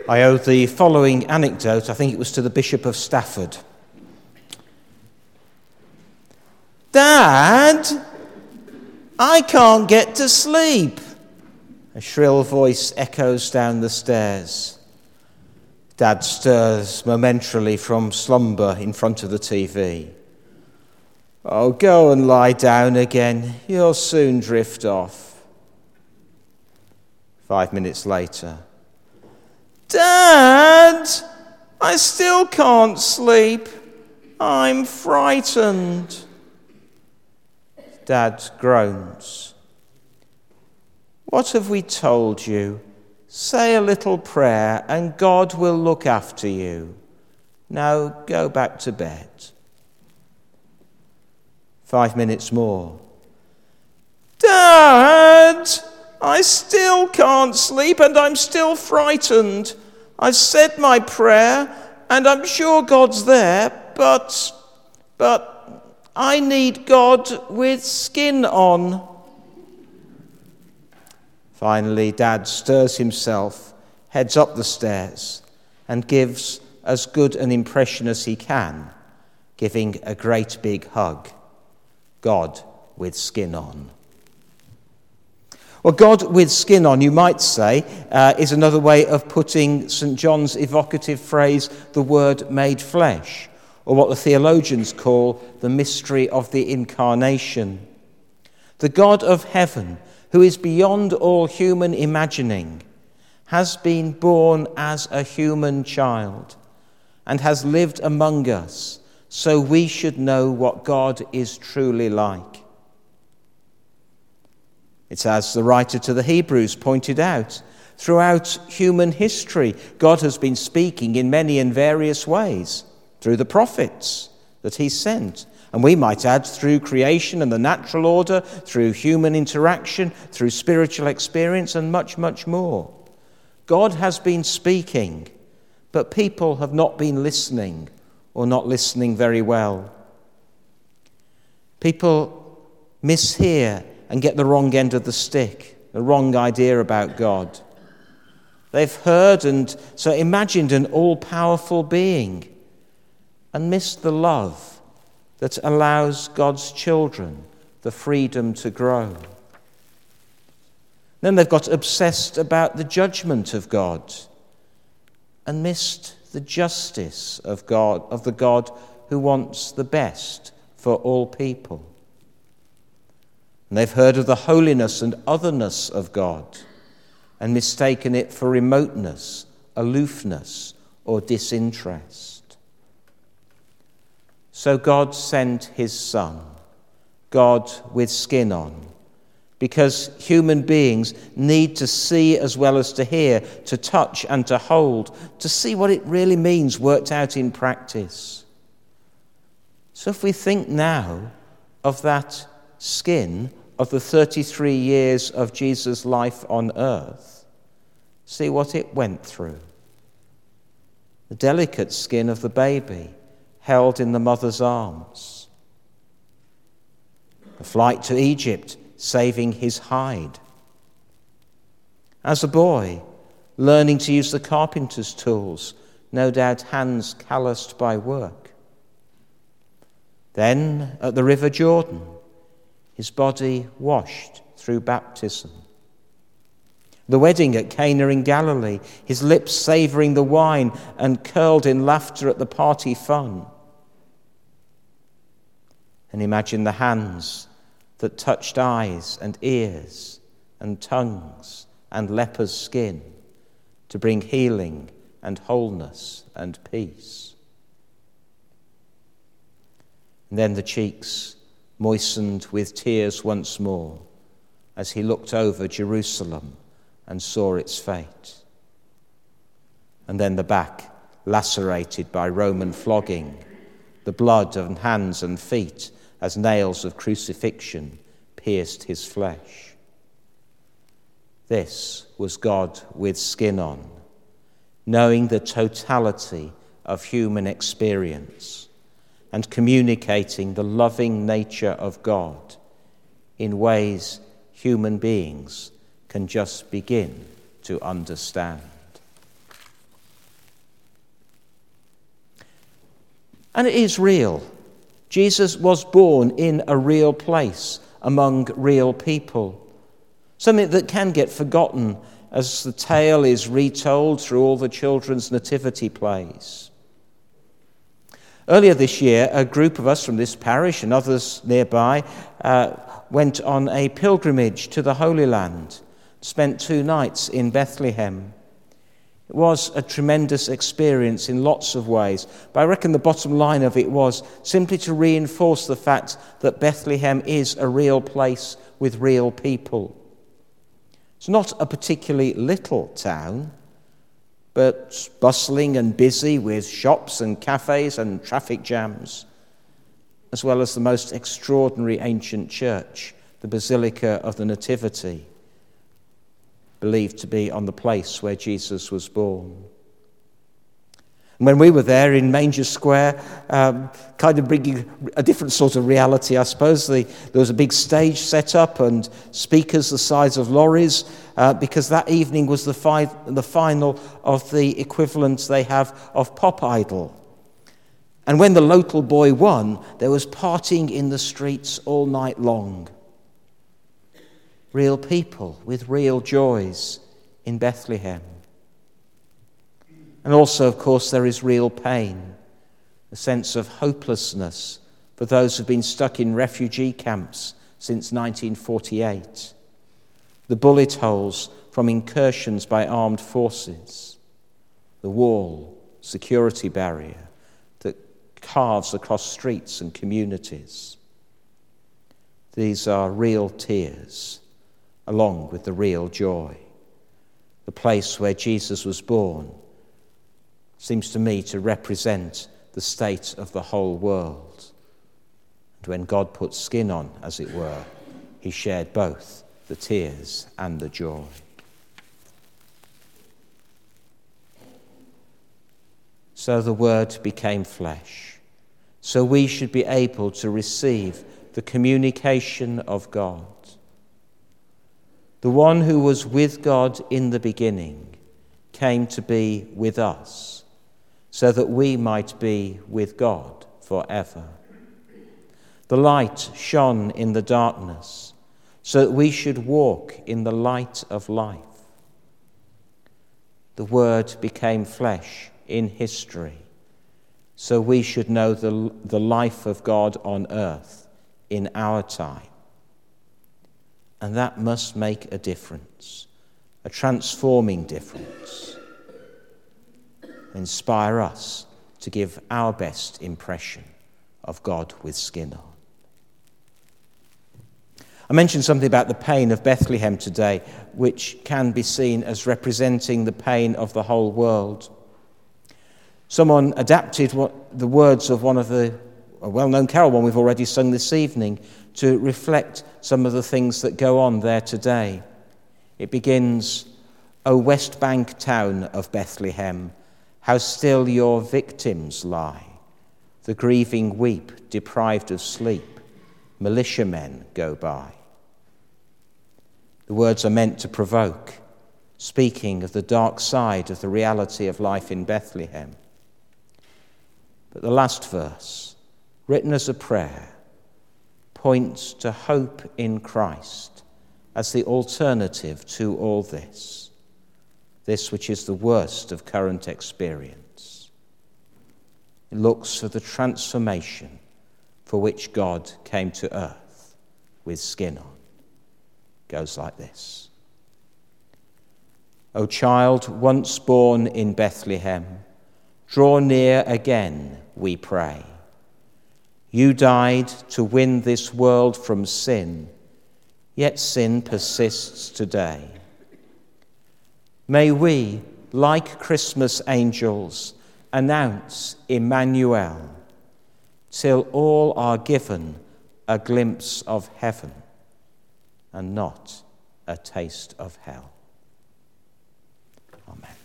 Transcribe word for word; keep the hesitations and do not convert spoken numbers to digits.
I owe the following anecdote, I think it was to the Bishop of Stafford. "Dad, I can't get to sleep." A shrill voice echoes down the stairs. Dad stirs momentarily from slumber in front of the T V. "Oh, go and lie down again. You'll soon drift off." Five minutes later. "Dad, I still can't sleep. I'm frightened." Dad groans. "What have we told you? Say a little prayer and God will look after you. Now go back to bed." Five minutes more. "Dad, I still can't sleep and I'm still frightened. I've said my prayer and I'm sure God's there, but, but I need God with skin on." Finally, Dad stirs himself, heads up the stairs, and gives as good an impression as he can, giving a great big hug. God with skin on. Well, God with skin on, you might say, uh, is another way of putting Saint John's evocative phrase, the Word made flesh, or what the theologians call the mystery of the incarnation. The God of heaven, who is beyond all human imagining, has been born as a human child and has lived among us, so we should know what God is truly like. It's as the writer to the Hebrews pointed out, throughout human history, God has been speaking in many and various ways, through the prophets that he sent. And we might add through creation and the natural order, through human interaction, through spiritual experience, and much, much more. God has been speaking, but people have not been listening, or not listening very well. People mishear and get the wrong end of the stick, the wrong idea about God. They've heard and so imagined an all-powerful being and missed the love that allows God's children the freedom to grow. Then they've got obsessed about the judgment of God and missed the justice of God, of the God who wants the best for all people. And they've heard of the holiness and otherness of God and mistaken it for remoteness, aloofness, or disinterest. So God sent his Son, God with skin on, because human beings need to see as well as to hear, to touch and to hold, to see what it really means worked out in practice. So if we think now of that skin of the thirty-three years of Jesus' life on earth, see what it went through. The delicate skin of the baby held in the mother's arms. The flight to Egypt, saving his hide. As a boy, learning to use the carpenter's tools, no doubt hands calloused by work. Then, at the River Jordan, his body washed through baptism. The wedding at Cana in Galilee, his lips savouring the wine and curled in laughter at the party fun. And imagine the hands that touched eyes and ears and tongues and leper's skin to bring healing and wholeness and peace. And then the cheeks moistened with tears once more as he looked over Jerusalem and saw its fate. And then the back lacerated by Roman flogging, the blood on hands and feet as nails of crucifixion pierced his flesh. This was God with skin on, knowing the totality of human experience and communicating the loving nature of God in ways human beings can just begin to understand. And it is real. Jesus was born in a real place among real people. Something that can get forgotten as the tale is retold through all the children's nativity plays. Earlier this year, a group of us from this parish and others nearby uh, went on a pilgrimage to the Holy Land, spent two nights in Bethlehem. It was a tremendous experience in lots of ways, but I reckon the bottom line of it was simply to reinforce the fact that Bethlehem is a real place with real people. It's not a particularly little town, but bustling and busy with shops and cafes and traffic jams, as well as the most extraordinary ancient church, the Basilica of the Nativity, believed to be on the place where Jesus was born. And when we were there in Manger Square, um, kind of bringing a different sort of reality, I suppose, the, there was a big stage set up and speakers the size of lorries, uh, because that evening was the, fi- the final of the equivalent they have of Pop Idol. And when the local boy won, there was partying in the streets all night long. Real people with real joys in Bethlehem. And also, of course, there is real pain, a sense of hopelessness for those who've been stuck in refugee camps since nineteen forty-eight. The bullet holes from incursions by armed forces, the wall, security barrier that carves across streets and communities. These are real tears, along with the real joy. The place where Jesus was born seems to me to represent the state of the whole world. And when God put skin on, as it were, he shared both the tears and the joy. So the Word became flesh, so we should be able to receive the communication of God. The one who was with God in the beginning came to be with us, so that we might be with God forever. The light shone in the darkness, so that we should walk in the light of life. The Word became flesh in history, so we should know the, the life of God on earth in our time. And that must make a difference, a transforming difference. Inspire us to give our best impression of God with skin on. I mentioned something about the pain of Bethlehem today, which can be seen as representing the pain of the whole world. Someone adapted what, the words of one of the a well-known carol, one we've already sung this evening, to reflect some of the things that go on there today. It begins, "O West Bank town of Bethlehem, how still your victims lie. The grieving weep, deprived of sleep. Militiamen go by." The words are meant to provoke, speaking of the dark side of the reality of life in Bethlehem. But the last verse, written as a prayer, points to hope in Christ as the alternative to all this, this which is the worst of current experience. It looks for the transformation for which God came to earth with skin on. It goes like this. O child once born in Bethlehem, draw near again, we pray. You died to win this world from sin, yet sin persists today. May we, like Christmas angels, announce Emmanuel, till all are given a glimpse of heaven and not a taste of hell. Amen.